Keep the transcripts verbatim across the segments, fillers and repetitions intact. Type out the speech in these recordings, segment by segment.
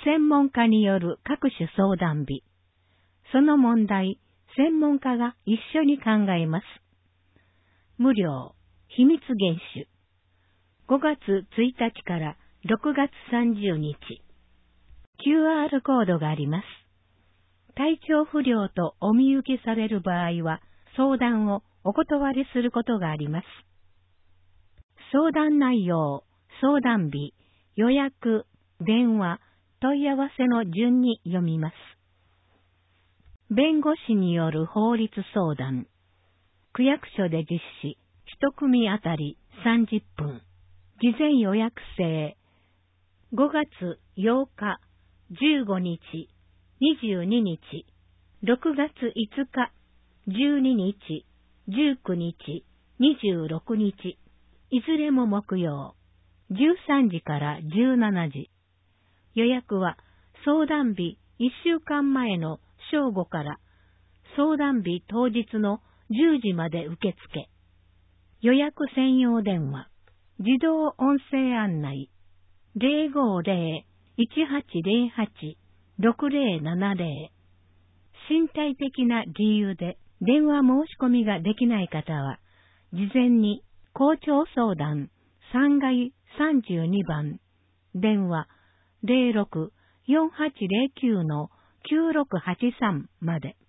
専門家による各種相談日。その問題、専門家が一緒に考えます。無料、秘密厳守。ごがつついたちからろくがつさんじゅうにち。キューアール コードがあります。体調不良とお見受けされる場合は、相談をお断りすることがあります。相談内容、相談日、予約、電話、問い合わせの順に読みます。弁護士による法律相談。区役所で実施、一組あたりさんじゅっぷん。事前予約制。ごがつようか、じゅうごにち、にじゅうににち、ろくがついつか、じゅうににち、じゅうくにち、にじゅうろくにち、いずれも木曜、じゅうさんじからじゅうしちじ。予約は相談日いっしゅうかんまえの正午から相談日当日のじゅうじまで受付。予約専用電話、自動音声案内、ゼロごゼロ いちはちゼロはち ろくゼロななゼロ。身体的な理由で電話申し込みができない方は、事前に校長相談さんがいさんじゅうにばん、電話ゼロろく よんはちゼロきゅう きゅうろくはちさんまで。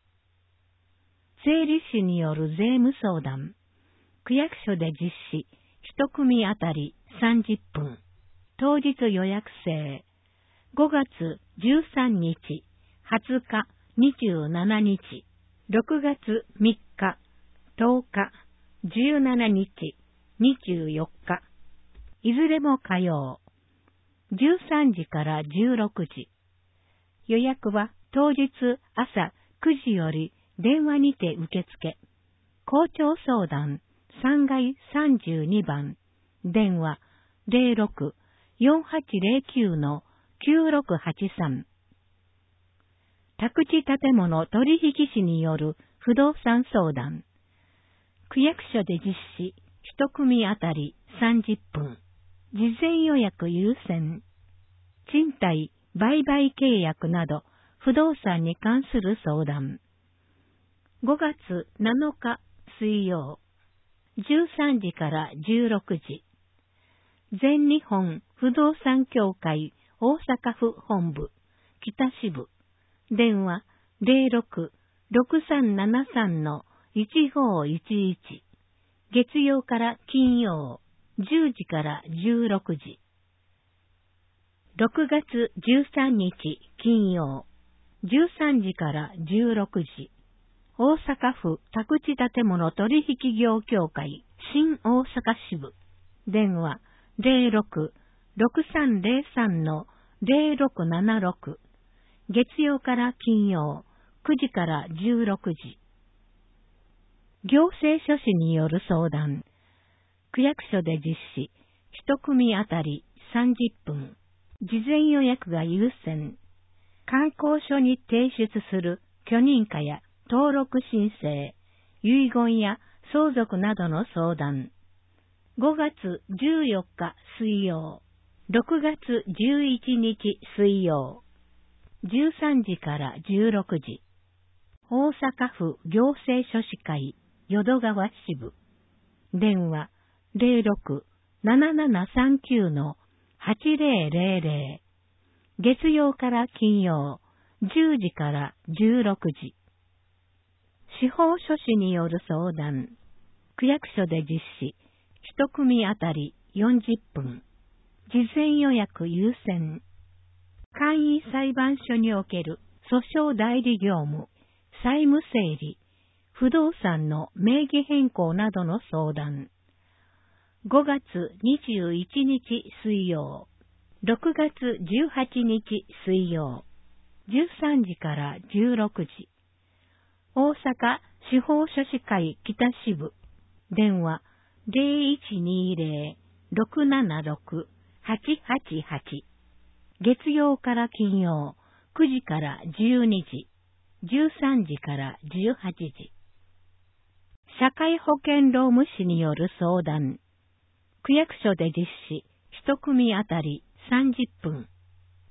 税理士による税務相談。区役所で実施、一組あたりさんじゅっぷん。当日予約制。ごがつじゅうさんにち、はつか、にじゅうしちにち、ろくがつみっか、とおか、じゅうしちにち、にじゅうよっか。いずれも火曜。じゅうさんじからじゅうろくじ。予約は当日朝くじより電話にて受付。校長相談さんがいさんじゅうにばん、電話ゼロろく よんはちゼロきゅう きゅうろくはちさん。宅地建物取引士による不動産相談。区役所で実施、一組あたりさんじゅっぷん。事前予約優先。賃貸、売買契約など、不動産に関する相談。ごがつなのか水曜、じゅうさんじからじゅうろくじ。全日本不動産協会大阪府本部、北支部。電話ゼロろく ろくさんななさん いちごいちいち。月曜から金曜、じゅうじからじゅうろくじ。ろくがつじゅうさんにち金曜、じゅうさんじからじゅうろくじ。大阪府宅地建物取引業協会新大阪支部。電話ゼロろく ろくさんゼロさん ゼロろくななろく。月曜から金曜、くじからじゅうろくじ。行政書士による相談。区役所で実施、一組あたりさんじゅっぷん。事前予約が優先。観光所に提出する許認可や登録申請、遺言や相続などの相談。ごがつじゅうよっか水曜、ろくがつじゅういちにち水曜、じゅうさんじからじゅうろくじ。大阪府行政書士会淀川支部。電話ゼロろく ななななさんきゅう はちゼロゼロゼロ。月曜から金曜、じゅうじからじゅうろくじ。司法書士による相談。区役所で実施、一組あたりよんじゅっぷん。事前予約優先。簡易裁判所における訴訟代理業務、債務整理、不動産の名義変更などの相談。ごがつにじゅういちにち水曜、ろくがつじゅうはちにち水曜、じゅうさんじからじゅうろくじ。大阪司法書士会北支部。電話ゼロいちにゼロ ろくななろく はちはちはち。月曜から金曜、くじからじゅうにじ、じゅうさんじからじゅうはちじ。社会保険労務士による相談。区役所で実施、一組あたりさんじゅっぷん。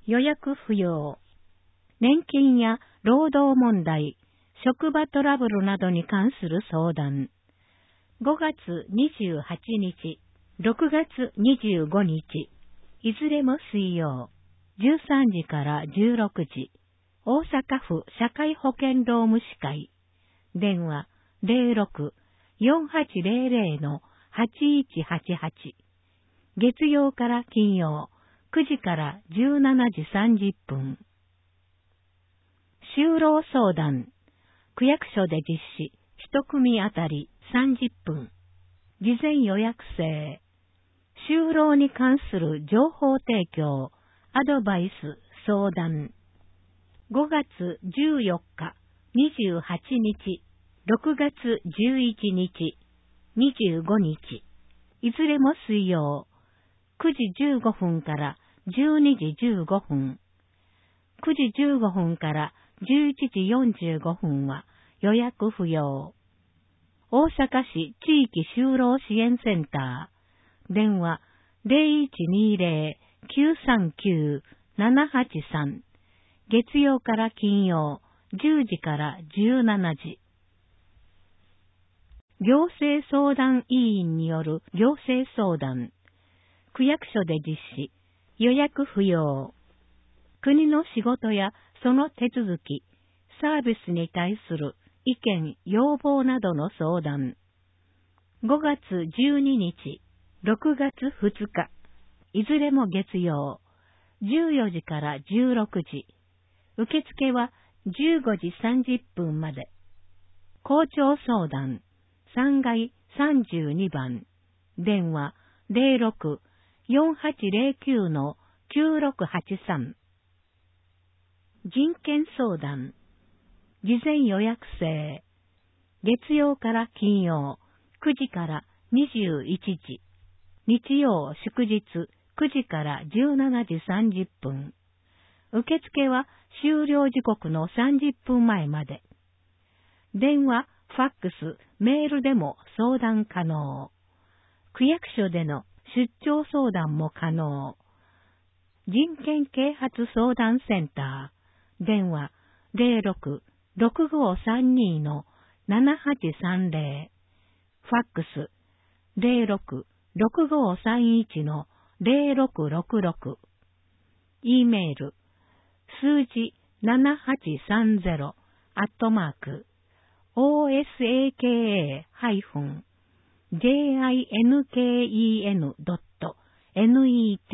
予約不要。年金や労働問題、職場トラブルなどに関する相談。ごがつにじゅうはちにち、ろくがつにじゅうごにち、いずれも水曜、じゅうさんじからじゅうろくじ、大阪府社会保険労務士会。電話ゼロろく よんはちゼロゼロ のはちいちはちはち。月曜から金曜、くじからじゅうしちじさんじゅっぷん。就労相談。区役所で実施、一組あたりさんじゅっぷん。事前予約制。就労に関する情報提供、アドバイス、相談。ごがつじゅうよっか、にじゅうはちにち、ろくがつじゅういちにち、にじゅうごにち。いずれも水曜。くじじゅうごふんからじゅうにじじゅうごふん。くじじゅうごふんからじゅういちじよんじゅうごふんは予約不要。大阪市地域就労支援センター。電話ゼロいちにゼロ きゅうさんきゅう ななはちさん。月曜から金曜、じゅうじからじゅうしちじ。行政相談委員による行政相談。区役所で実施、予約不要。国の仕事やその手続き、サービスに対する意見、要望などの相談。ごがつじゅうににち、ろくがつふつか、いずれも月曜、じゅうよじからじゅうろくじ。受付はじゅうごじさんじゅっぷんまで。校長相談、さんがいさんじゅうにばん。電話ゼロろく よんはちゼロきゅう のきゅうろくはちさん。人権相談。事前予約制。月曜から金曜、くじからにじゅういちじ。日曜祝日くじからじゅうしちじさんじゅっぷん。受付は終了時刻のさんじゅっぷんまえまで。電話、ファックス、メールでも相談可能。区役所での出張相談も可能。人権啓発相談センター。電話ゼロろく ろくごさんに のななはちさんゼロ。ファックスゼロろく ろくごさんいち のゼロろくろくろく。E メール数字ななはちさんゼロアットマーク オーエスエーケーエー ジェイアイエヌケーイーエヌ ドット ネット。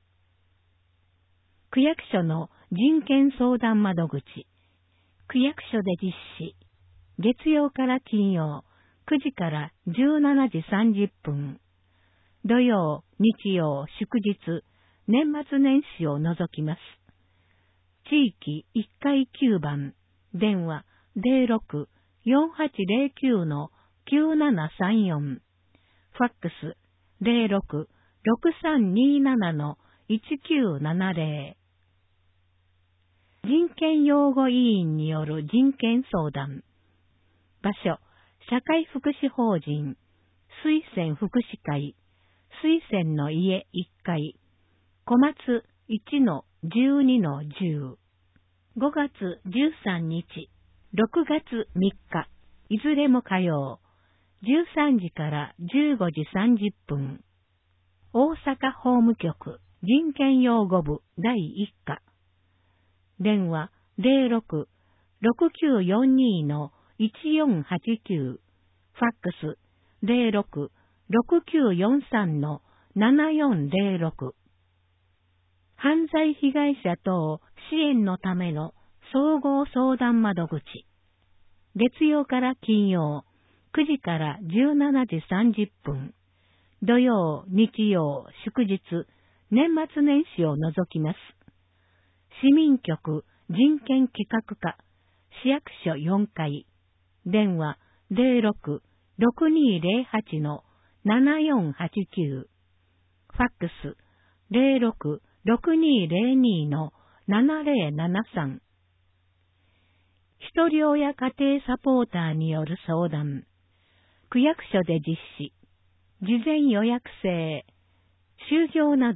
区役所の人権相談窓口。区役所で実施。月曜から金曜、くじからじゅうしちじさんじゅっぷん。土曜、日曜、祝日、年末年始を除きます。地域いっかいきゅうばん。電話ゼロろく よんはちゼロきゅう のきゅうななさんよん。ファックスゼロろく ろくさんになな のいちきゅうななゼロ。人権擁護委員による人権相談。場所、社会福祉法人、水仙福祉会、水仙の家いっかい、小松 いちのじゅうにのじゅう。ごがつじゅうさんにち、ろくがつみっか、いずれも火曜、じゅうさんじからじゅうごじさんじゅっぷん。大阪法務局人権擁護部だいいっか。電話ゼロろく ろくきゅうよんにのいちよんはちきゅう。ファックスゼロろく ろくきゅうよんさんのななよんゼロろく。犯罪被害者等支援のための総合相談窓口。月曜から金曜、くじからじゅうしちじさんじゅっぷん。土曜、日曜、祝日、年末年始を除きます。市民局人権企画課、市役所よんかい。電話ゼロろく ろくにゼロはちのななよんはちきゅう。ファックスゼロろく ろくにゼロにのななゼロななさん。ひとり親家庭サポーターによる相談。区役所で実施。事前予約制。就業など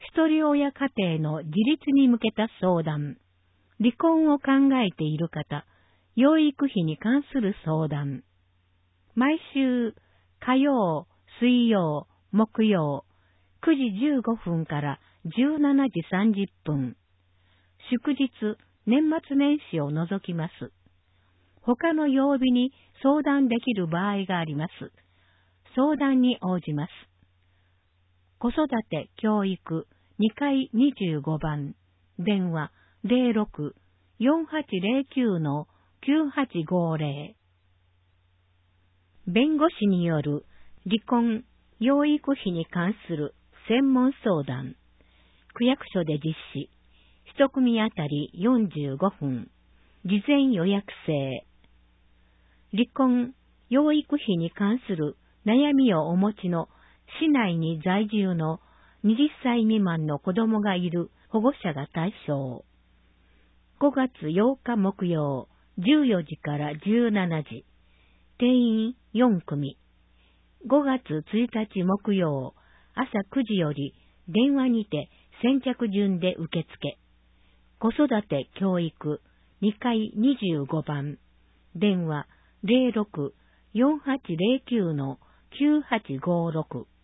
一人親家庭の自立に向けた相談、離婚を考えている方、養育費に関する相談、毎週火曜、水曜、木曜、くじじゅうごふんからじゅうしちじさんじゅっぷん、祝日、年末年始を除きます。他の曜日に相談できる場合があります。相談に応じます。子育て教育にかいにじゅうごばん、電話 ゼロろく よんはちゼロきゅう きゅうはちごゼロ。弁護士による離婚、養育費に関する専門相談、区役所で実施、一組あたりよんじゅうごふん、事前予約制。離婚、養育費に関する悩みをお持ちの市内に在住のはたち未満の子供がいる保護者が対象。ごがつようか木曜、じゅうよじからじゅうしちじ、定員よんくみ。ごがつついたち木曜、朝くじより電話にて先着順で受付。子育て教育にかいにじゅうごばん、電話 ゼロろく よんはちゼロきゅう きゅうはちごろく。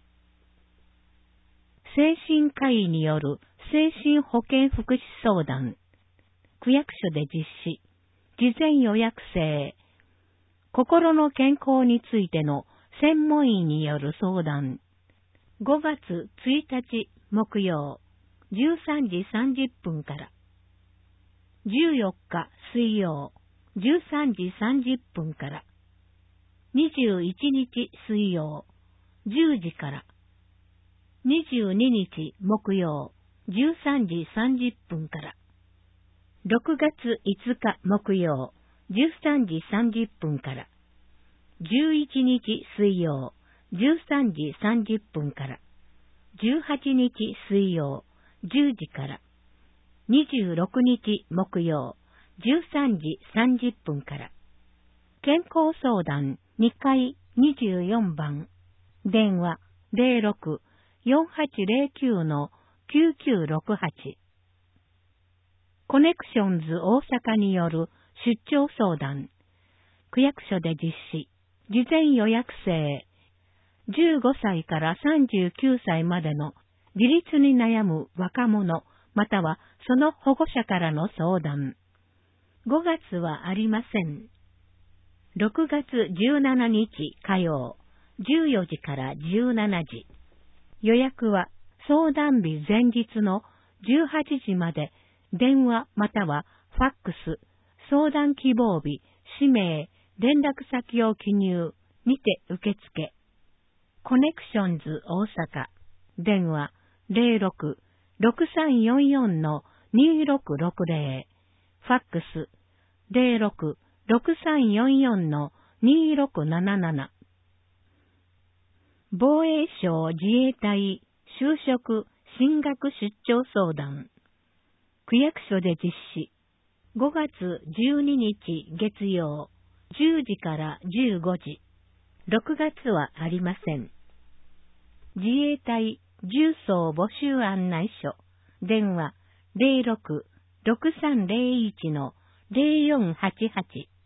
精神科医による精神保健福祉相談、区役所で実施、事前予約制。心の健康についての専門医による相談。ごがつついたち木曜、じゅうさんじさんじゅっぷんから。じゅうよっか水曜、じゅうさんじさんじゅっぷんから。にじゅういちにち水曜、じゅうじから。にじゅうににち木曜、じゅうさんじさんじゅっぷんから。ろくがついつか木曜、じゅうさんじさんじゅっぷんから。じゅういちにち水曜、じゅうさんじさんじゅっぷんから。じゅうはちにち水曜、じゅうじから。にじゅうろくにち木曜、じゅうさんじさんじゅっぷんから。健康相談にかいにじゅうよんばん、電話 ゼロろく よんはちゼロきゅう きゅうきゅうろくはち。コネクションズ大阪による出張相談、区役所で実施、事前予約制。じゅうごさいからさんじゅうきゅうさいまでの自立に悩む若者、またはその保護者からの相談。ごがつはありません。ろくがつじゅうしちにち火曜、じゅうよじからじゅうしちじ。予約は相談日前日のじゅうはちじまで、電話またはファックス、相談希望日、氏名、連絡先を記入にて受付。コネクションズ大阪、電話 ゼロろく ろくさんよんよん にろくろくゼロ、ファックス ゼロろく ろくさんよんよん にろくなななな。防衛省自衛隊就職進学出張相談、区役所で実施。ごがつじゅうににち月曜、じゅうじからじゅうごじ。ろくがつはありません。自衛隊重曹募集案内所、電話 ゼロろく ろくさんゼロいち ゼロよんはちはち。